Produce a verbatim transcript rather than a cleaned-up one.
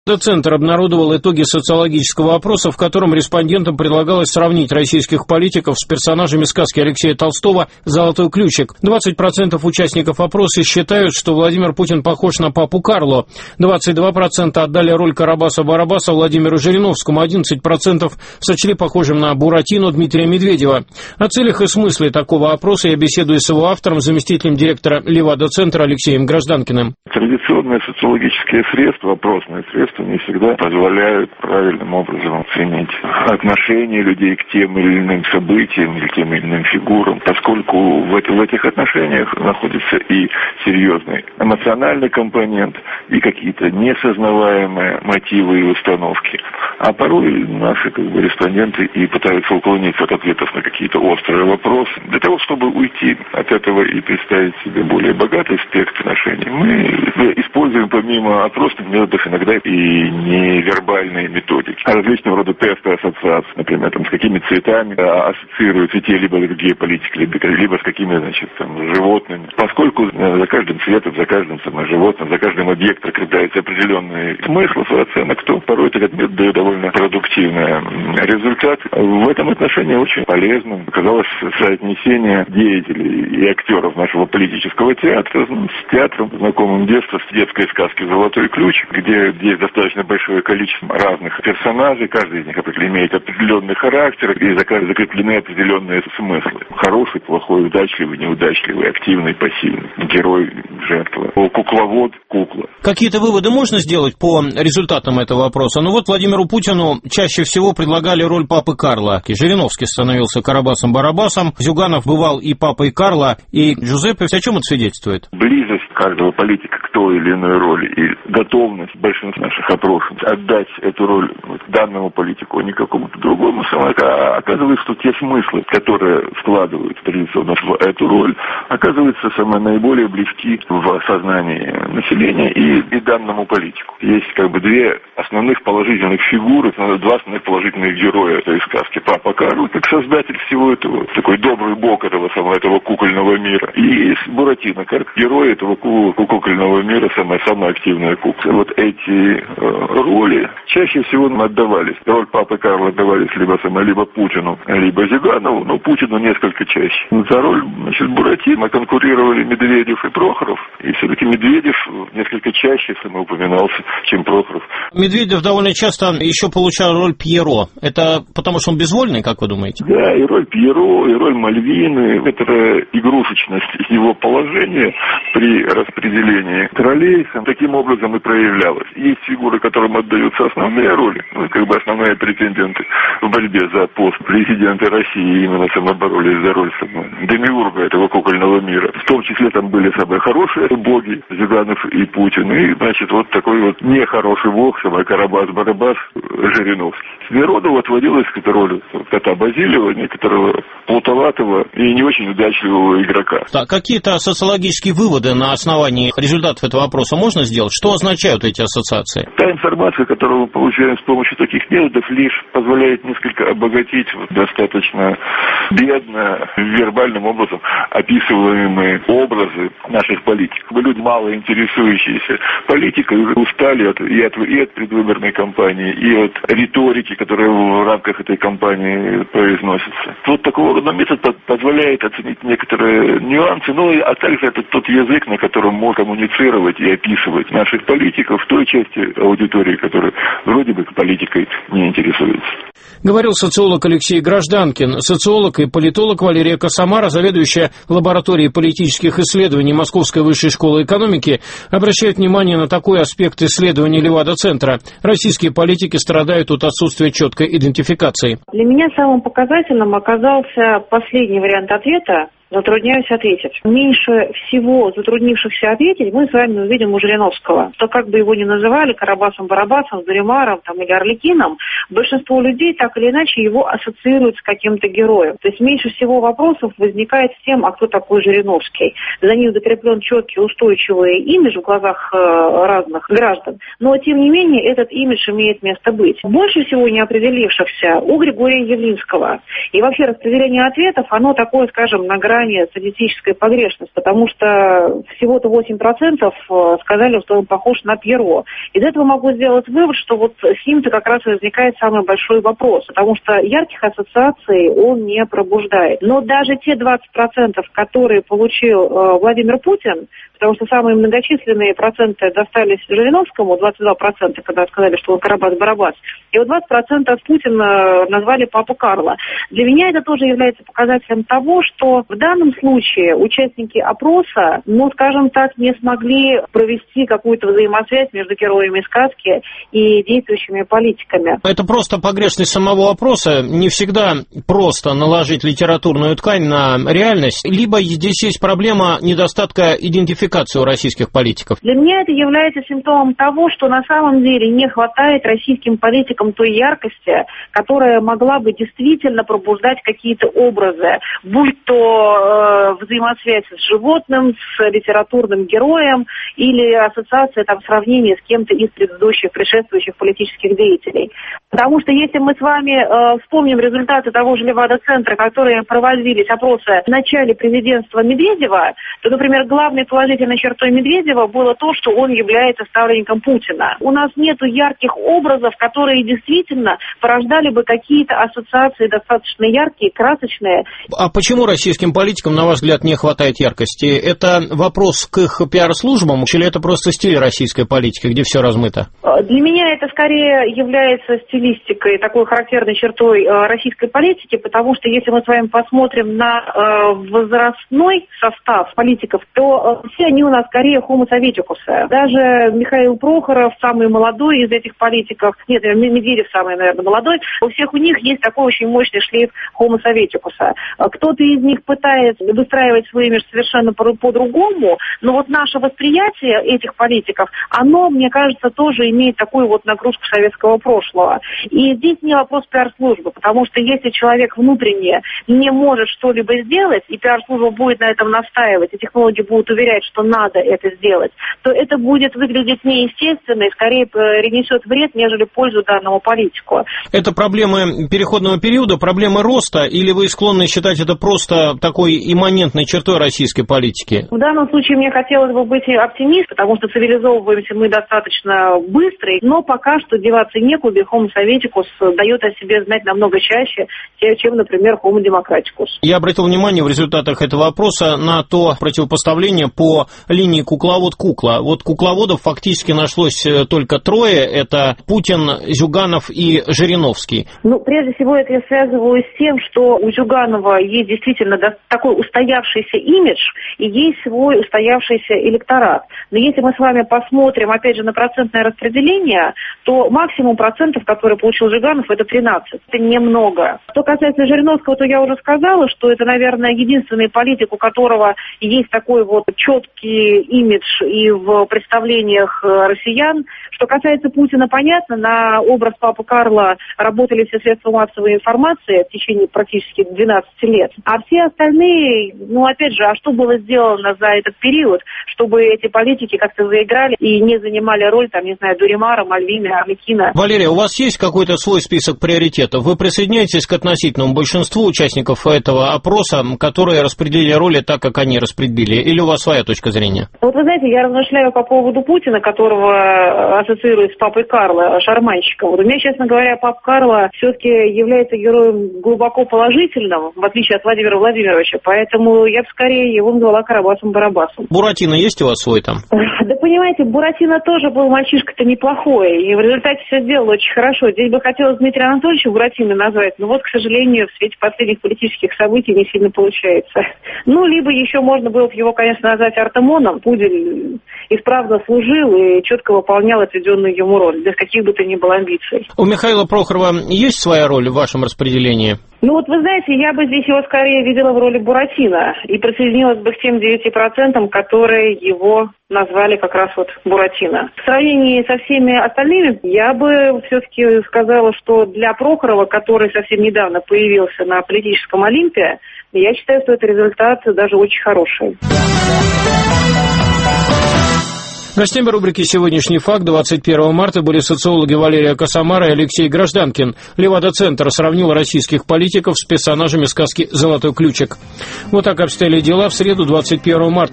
Центр обнародовал итоги социологического опроса, в котором респондентам предлагалось сравнить российских политиков с персонажами сказки Алексея Толстого «Золотой ключик». двадцать процентов участников опроса считают, что Владимир Путин похож на папу Карло. двадцать два процента отдали роль Карабаса-Барабаса Владимиру Жириновскому. одиннадцать процентов сочли похожим на Буратино Дмитрия Медведева. О целях и смысле такого опроса я беседую с его автором, заместителем директора Левада-центра Алексеем Гражданкиным. Традиционные социологические средства, опросные средства, не всегда позволяют правильным образом оценить отношение людей к тем или иным событиям или к тем или иным фигурам, поскольку в, это, в этих отношениях находится и серьезный эмоциональный компонент, и какие-то несознаваемые мотивы и установки. А порой наши как бы, респонденты и пытаются уклониться от ответов на какие-то острые вопросы. Для того, чтобы уйти от этого и представить себе более богатый спектр отношений, мы используем помимо опросных методов иногда и невербальные методики. Различного рода тесты ассоциаций, например, там, с какими цветами ассоциируются те либо другие политики, либо, либо с какими, значит, там, животными. Поскольку за каждым цветом, за каждым самым животным, за каждым объектом закрепляется определенный смысл оценок, то порой этот метод дает довольно продуктивный результат. В этом отношении очень полезным оказалось соотнесение деятелей и актеров нашего политического театра с театром, знакомым детства, с детской сказки «Золотой ключик», где есть достаточно большое количество разных персонажей, каждый из них имеет определенный характер и закреплены определенные смыслы. Хороший, плохой, удачливый, неудачливый, активный, пассивный, герой, жертва, кукловод, кукла. Какие-то выводы можно сделать по результатам этого вопроса? Ну вот Владимиру Путину чаще всего предлагали роль папы Карла. Жириновский становился Карабасом-Барабасом, Зюганов бывал и папой Карла, и Джузеппе. О чем это свидетельствует? Близость каждого политика к той или иной роли и готовность большинства наших опрошенных отдать эту роль вот, данному политику, а не какому-то другому, оказывается, что те смыслы, которые вкладывают традиционно в эту роль, оказываются самые наиболее близки в сознании населения и, и данному политику. Есть как бы две основных положительных фигуры, два основных положительных героя этой сказки. Папа Карл, как создатель всего этого, такой добрый бог этого самого этого кукольного мира. И Буратино, как герой этого кукольного мира, самая, самая активная кукла. Вот эти э, роли чаще всего нам отдавались. Роль папы Карла отдавались либо самой, либо Путину, либо Зюганову, но Путину несколько чаще. За роль, значит, Буратино конкурировали Медведев и Прохоров, и все-таки Медведев несколько чаще самоупоминался, чем Прохоров. Медведев довольно часто еще получал роль Пьеро. Это потому, что он безвольный, как вы думаете? Да, и роль Пьеро, и роль Мальвины. Это игрушечность его положения при распределении ролей таким образом и проявлялась. Есть фигуры, которым отдаются основные роли, ну, как бы основные претенденты в борьбе за пост президента России, именно самоборолись за роль самого демиурга этого кукольного мира. В том числе там были самые хорошие боги, Зюганов и Путин, и, значит, вот такой вот нехороший бог, самый Карабас-Барабас, Жириновский. Смирнову отводилась к этой роли кота Базилева, некоторого плутоватого и не очень удачливого игрока. Да, какие-то социологические выводы на основании результатов этого вопроса можно сделать? Что означают эти ассоциации? Та информация, которую мы получаем с помощью таких методов, лишь позволяет несколько обогатить вот, достаточно бедно, вербальным образом описываемые образы наших политиков. Люди, мало интересующиеся политикой, устали от, и, от, и от предвыборной кампании, и от риторики, которая в рамках этой кампании произносится. Вот такого рода метод позволяет оценить некоторые нюансы, ну, а также это тот язык, на котором можно коммуницировать и описывать наших политиков в той части аудитории, которая вроде бы политикой не интересуется. Говорил социолог Алексей Гражданкин. Социолог и политолог Валерия Косомара, заведующая лабораторией политических исследований Московской высшей школы экономики, обращает внимание на такой аспект исследований Левада-центра. Российские политики страдают от отсутствия четкой идентификации. Для меня самым показательным оказался последний вариант ответа. Затрудняюсь ответить. Меньше всего затруднившихся ответить мы с вами увидим у Жириновского. То, как бы его ни называли, Карабасом-Барабасом, Дуримаром там, или Арлекином, большинство людей так или иначе его ассоциируют с каким-то героем. То есть меньше всего вопросов возникает с тем, а кто такой Жириновский. За ним закреплен четкий, устойчивый имидж в глазах э, разных граждан. Но, тем не менее, этот имидж имеет место быть. Больше всего неопределившихся у Григория Явлинского. И вообще распределение ответов, оно такое, скажем, на грани заранее статистическая погрешность, потому что всего-то восемь процентов сказали, что он похож на Пьеро. Из этого могу сделать вывод, что вот с ним-то как раз возникает самый большой вопрос, потому что ярких ассоциаций он не пробуждает. Но даже те двадцать процентов, которые получил э, Владимир Путин, потому что самые многочисленные проценты достались Жириновскому, двадцать два процента, когда сказали, что он Карабас-Барабас, и вот двадцать процентов Путина назвали папу Карла. Для меня это тоже является показателем того, что в данном случае участники опроса, ну, скажем так, не смогли провести какую-то взаимосвязь между героями сказки и действующими политиками. Это просто погрешность самого опроса. Не всегда просто наложить литературную ткань на реальность, либо здесь есть проблема недостатка идентификации у российских политиков. Для меня это является симптомом того, что на самом деле не хватает российским политикам той яркости, которая могла бы действительно пробуждать какие-то образы, будь то э, взаимосвязь с животным, с литературным героем или ассоциация, там, сравнение с кем-то из предыдущих, предшествующих политических деятелей. Потому что если мы с вами э, вспомним результаты того же Левада-центра, которые проводились опросы в начале президентства Медведева, то, например, главной положительной чертой Медведева было то, что он является ставленником Путина. У нас нету ярких образов, которые действительно порождали бы какие-то ассоциации достаточно яркие, красочные. А почему российским политикам, на ваш взгляд, не хватает яркости? Это вопрос к их пиар-службам, или это просто стиль российской политики, где все размыто? Для меня это скорее является стилистикой, такой характерной чертой российской политики, потому что если мы с вами посмотрим на возрастной состав политиков, то все они у нас скорее homo советикусы. Даже Михаил Прохоров, самый молодой из этих политиков, нет, Медведев самый, наверное, молодой, у всех у них есть такой очень мощный шлейф homo советикуса. Кто-то из них пытается выстраивать свой имидж совершенно по-другому, но вот наше восприятие этих политиков, оно, мне кажется, тоже имеет такую вот нагрузку советского прошлого. И здесь не вопрос пиар-службы, потому что если человек внутренне не может что-либо сделать, и пиар-служба будет на этом настаивать, и технологии будут уверять, что надо это сделать, то это будет выглядеть неестественно и скорее принесет вред, нежели пользу данному политику. Это проблемы переходного периода, проблемы роста, или вы склонны считать это просто такой имманентной чертой российской политики? В данном случае мне хотелось бы быть оптимистом, потому что цивилизовываемся мы достаточно быстро, но пока что деваться некуда, и homo советикус дает о себе знать намного чаще, чем, например, homo democraticus. Я обратил внимание в результатах этого опроса на то противопоставление по линии кукловод-кукла. Вот кукловодов фактически нашлось только трое, это Путин, Зюганов и Жириновский. Ну, прежде всего, это я связываю с тем, что у Зюганова есть действительно такой устоявшийся имидж и есть свой устоявшийся электорат. Но если мы с вами посмотрим, опять же, на процентное распределение, то максимум процентов, которые получил Зюганов, это тринадцать. Это немного. Что касается Жириновского, то я уже сказала, что это, наверное, единственный политик, у которого есть такой вот четкий имидж и в представлениях россиян. Что касается Путина, понятно, на образ папы Карла работали все средства массовой информации в течение практически двенадцати лет. А все остальные, ну, опять же, а что было сделано за этот период, чтобы эти политики как-то заиграли и не занимали роль, там, не знаю, Дуримара, Мальвины, Арлекина? Валерия, у вас есть какой-то свой список приоритетов? Вы присоединяетесь к относительному большинству участников этого опроса, которые распределили роли так, как они распределили? Или у вас своя точка зрения? Вот вы знаете, я размышляю по поводу Путина, которого ассоциируют с папой Карла, шарманщиком. Вот у меня, честно говоря, папа Карла все-таки является героем глубоко положительным, в отличие от Владимира Владимировича, поэтому я бы скорее его назвала Карабасом-Барабасом. Буратино есть у вас свой там? Да понимаете, Буратино тоже был мальчишка-то неплохой, и в результате все сделал очень хорошо. Здесь бы хотелось Дмитрия Анатольевича Буратино назвать, но вот, к сожалению, в свете последних политических событий не сильно получается. Ну, либо еще можно было бы его, конечно, назвать Артемоном. Пудель исправно служил и четко выполнял отведенную ему роль, без каких бы то ни было амбиций. У Михаила Прохорова есть своя роль в вашем распределении? Ну вот вы знаете, я бы здесь его скорее видела в роли Буратино и присоединилась бы к тем девяти процентам, которые его назвали как раз вот Буратино. В сравнении со всеми остальными, я бы все-таки сказала, что для Прохорова, который совсем недавно появился на политическом Олимпе, я считаю, что это результат даже очень хороший. Гостями рубрики «Сегодняшний факт» двадцать первого марта были социологи Валерия Косомара и Алексей Гражданкин. Левада-центр сравнил российских политиков с персонажами сказки «Золотой ключик». Вот так обстояли дела в среду двадцать первого марта.